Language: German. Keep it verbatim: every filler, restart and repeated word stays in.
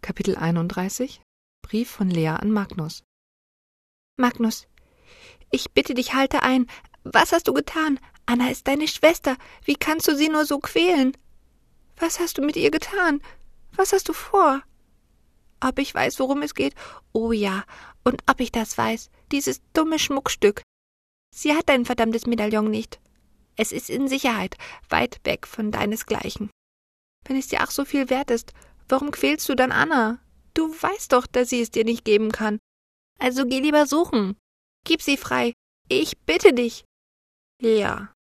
Kapitel einunddreißig. Brief von Lea an Magnus. Magnus, ich bitte dich, halte ein. Was hast du getan? Anna ist deine Schwester. Wie kannst du sie nur so quälen? Was hast du mit ihr getan? Was hast du vor? Ob ich weiß, worum es geht? Oh ja, und ob ich das weiß, dieses dumme Schmuckstück. Sie hat dein verdammtes Medaillon nicht. Es ist in Sicherheit, weit weg von deinesgleichen. Wenn es dir ach so viel wert ist, warum quälst du dann Anna? Du weißt doch, dass sie es dir nicht geben kann. Also geh lieber suchen. Gib sie frei. Ich bitte dich. Ja,